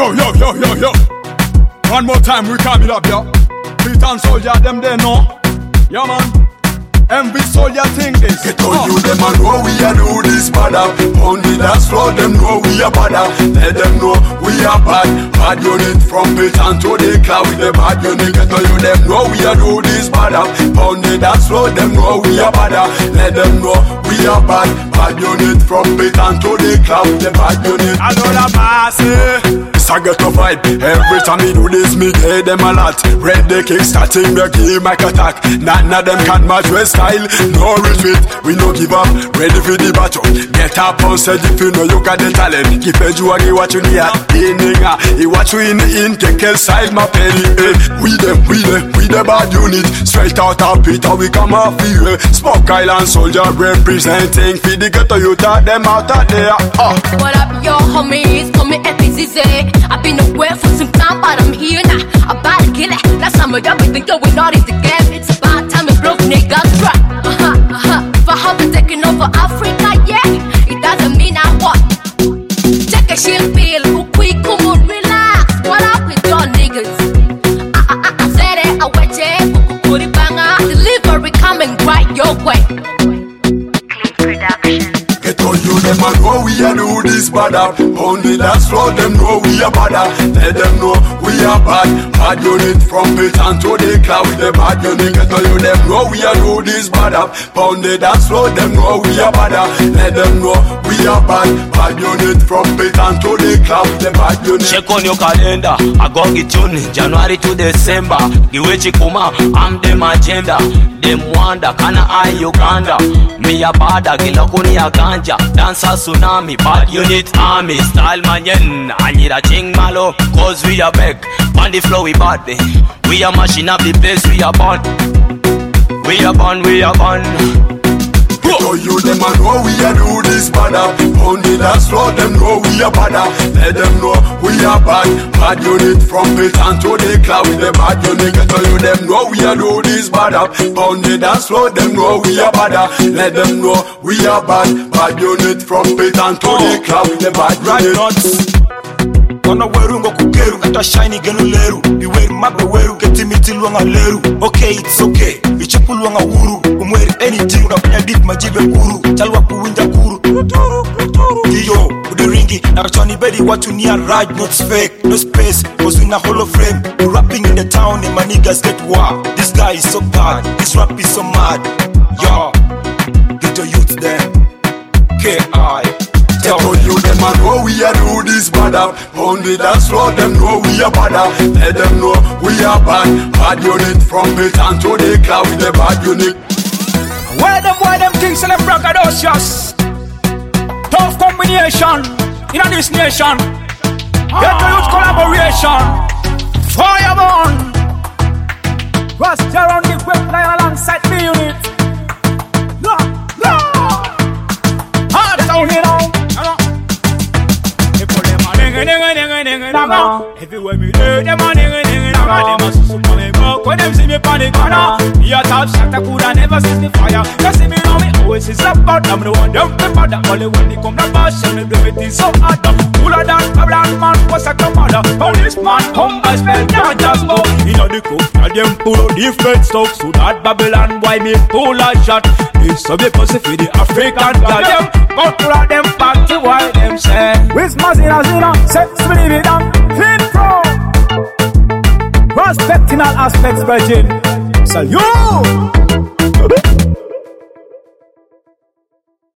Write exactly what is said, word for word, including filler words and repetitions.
Yo, yo, yo, yo, yo. One more time, we come it up, yo. Titan soldier, them they know. Yeah, man. Envy soldier thing this. Get on you, them and know we are do this bad. On the dance floor, them know we are bad. Let them know we are bad. Bad unit from Titan to the cloud with the bad unit. Get on you, them know we are do this bad. On the dance floor, them know we are bad. Let them know we are bad. Bad unit from Titan to the cloud with the bad unit. I know the boss, it's a ghetto vibe. Every time me do this, me get them a lot. Red the kick starting the game like attack. None of them can match with style. No retreat, we no give up. Ready for the battle. Get up on stage if you know you got the talent. Keep a jewelry what you need. In nigga, he watch you in the in Kekel side my penny. We them, we them, we the bad unit. Straight out of Peter, we come off here. Smoke Island soldier representing. Feed the ghetto you taught them out of there. Oh. What up, yo homies? Call me F Z Z. I've been away for some time, but I'm here now. I'm about to kill it. Last time I got me think going on is the game. It's about time we broke niggas drop. Uh-huh, uh-huh. For how we taking over Africa, yeah. It doesn't mean I what. Check a chill pill, who quick, come on, relax. What up with your niggas? I, I, I said it, I wait it, put it banger. Delivery coming right your way. Clean production. Get on you, them and know we are do this bad. On the dance floor, them know we are bad. Let them know we are bad. Bad unit from Titan to the cloud with the bad unit. Get on you, them know we are do this bad. On the dance floor, them know we are bad. Let them know we are bad. Bad unit from Titan to the cloud with the bad unit. Check on your calendar, I go get tune January to December. Giwe chikuma, I'm them agenda. Them wanda, kana I Uganda. Me a bada, gila kuni a ganja. Dancer tsunami, bad unit army. Style manyen, anyira ching malo. Cause we are back, on the floor we bad. We are mashing up the place, we are born. We are born, we are born. So you them and know we are do this bad. On the dance floor, them know we are bad. Let them know we are bad. Bad unit from Titan to the cloud with the bad unit. Get on you, them know we are do this bad. On the dance floor, them know we are bad. Let them know we are bad. Bad unit from Titan to the cloud with the bad unit. Kona weru ngo kukeru Kata shiny genu leru Iweru mabe weru Keti miti luanga leru Okay, it's okay Ichapu luanga uru Umweri anything Unapunya dit majive kuru Chalwa kuwinja kuru Uturu, uturu Iyo, udiringi Nakachwani bedi watu ni a ride Not fake, no space Cause we in a hollow frame We rapping in the town And my niggas get wow This guy is so bad This rap is so mad Yo Get your youth then K I Get on you, them and know we are do this bad. On the dance floor, them know we are bad. Let them know we are bad. Bad unit from Titan to the cloud with the bad unit. Where them, where them things and them braggadocious. Tough combination in this nation. Get the youth collaboration. Fireborn. Rust around the whip line alongside the unit. No, no. Hard down here now. Everywhere me do, them a nigga nigga nigga. Them a susu for me broke when them see me pon the corner. Me a top shot, I coulda never see the fire. You see me now, me always is about. I'm the one them prefer that. Only when they come to bash, me do it is so hard. Full of that, a black man was a commander. Policeman come by spell, can't just go. Inna the cook, tell them pull out different stuff. So that Babylon boy me pull a shot. It's so because if the African girl them go pull out them party while them say. With Mazina Zina, sex believe it down. Clean pro. Respecting all aspects, virgin. Salute.